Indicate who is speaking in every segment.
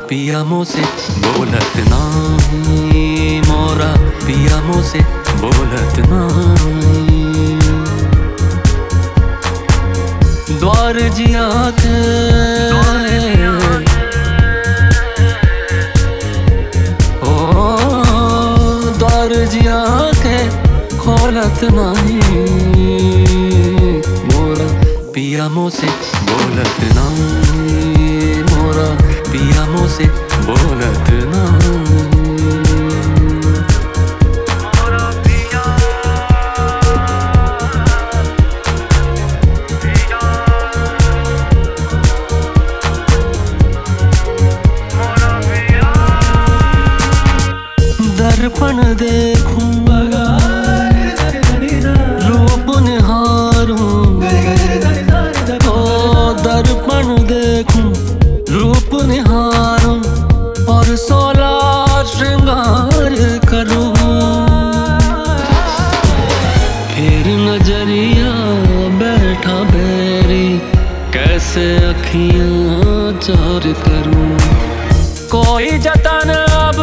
Speaker 1: पिया मोसे बोलत नाही, मोरा पिया मोसे बोलत नाही। द्वार जिया के द्वार जिया के खोलत नहीं, मोरा पिया मोसे बोलत नहीं, मोरा पिया मोसे बोलत नहीं। दर्पण देखूं रूप निहारूं, ओ दर्पण देखूं रूप निहारूं और 16 श्रृंगार करूं। फिर नजरिया बैठा बैरी, कैसे अखियां चार करूं। कोई जतन अब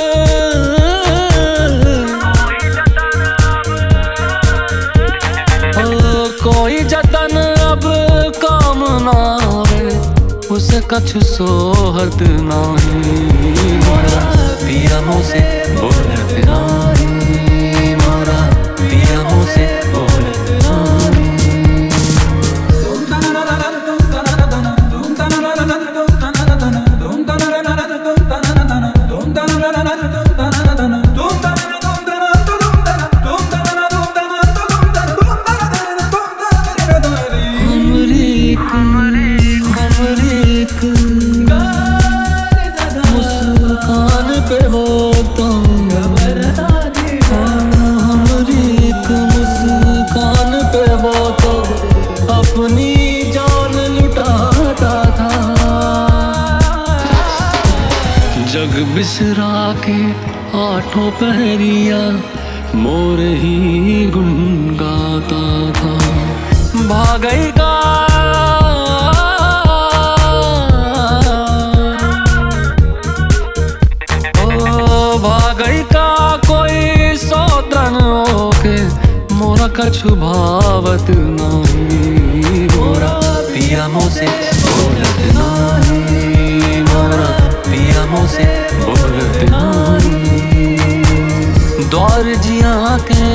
Speaker 1: कोई जतन अब काम ना आवे, उसे कछु सोहत नहीं, मोरा पिया मोसे बोलत नहीं, मोरा पिया मोसे बोलत नहीं। मुस्कान पे हो तो हमारी एक मुस्कान पे हो तो अपनी जान लुटाता था। जग बिसरा के आठों पहरिया मोर ही गुन गाता था। भागई का भागई का कोई सौतन होके, मोरा कछु भावत नहीं, मोरा पिया मोसे बोलत नहीं, मोरा पिया मोसे बोलत नहीं। द्वार जिया के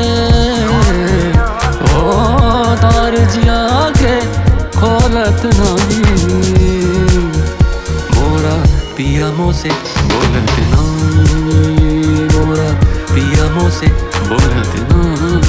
Speaker 1: द्वार जिया के खोलत नहीं, मोरा पिया मोसे बोलत नहीं, मोरा पिया मोसे बोलत नहीं।